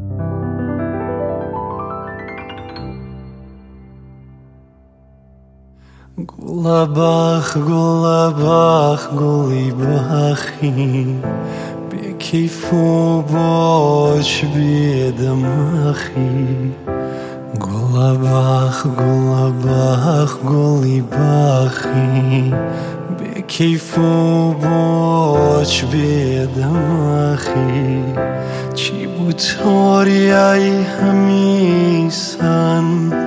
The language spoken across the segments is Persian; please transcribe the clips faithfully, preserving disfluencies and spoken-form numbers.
گلابخ گلابخ گلی بخی به کیف و باش بیدمخی گلابخ گلابخ گلی بخی به کیف و باش بیدمخی چی بوتاری ای همیسن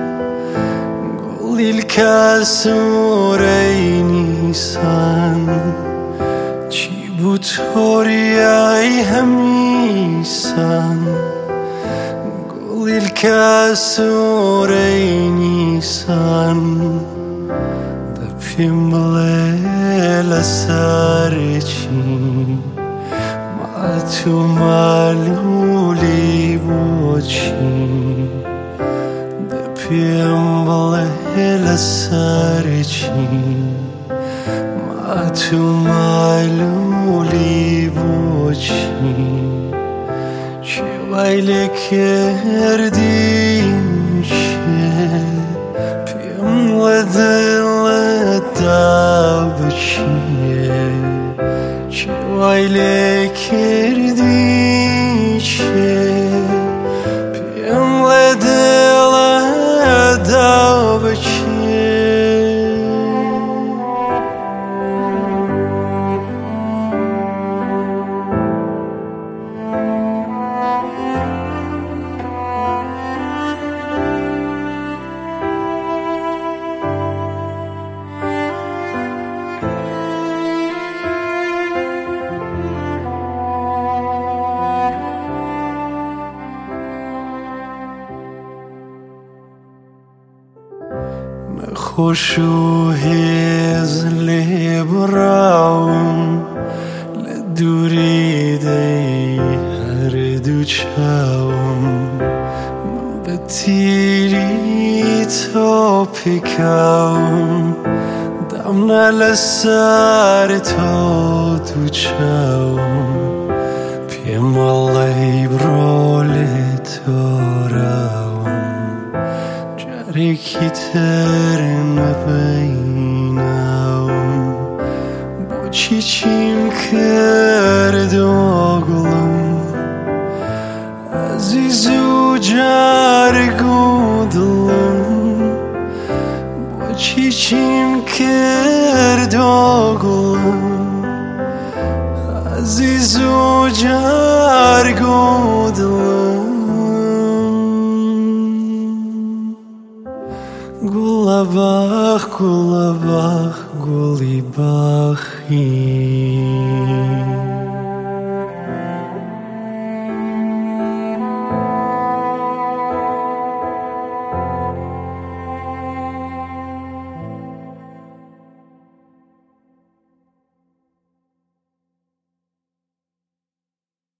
للكاسوري نيسان جيبوتوري اي هميسان قول الكاسوري نيسان دبيم بليل ساريشي ما تمالولي بوشي دبيم بليل ساريشي ما تمالولي بوشي شوي لك يردين شي بيم لدل دابشي شوي لك يردين شي بيم لدل دابشي خوشو هز لبراون لدوری دی هر دو چاوم من به تیری تا پیکاوم دم نلسر تا دو چاوم پیم الله برول تاراوم جریکی تر نبینم با چی چیم کرد آگلم عزیزو جرگو دلم با چی چیم کرد آگلم عزیزو جرگو دلم گلابخ گلابخ گلی بخی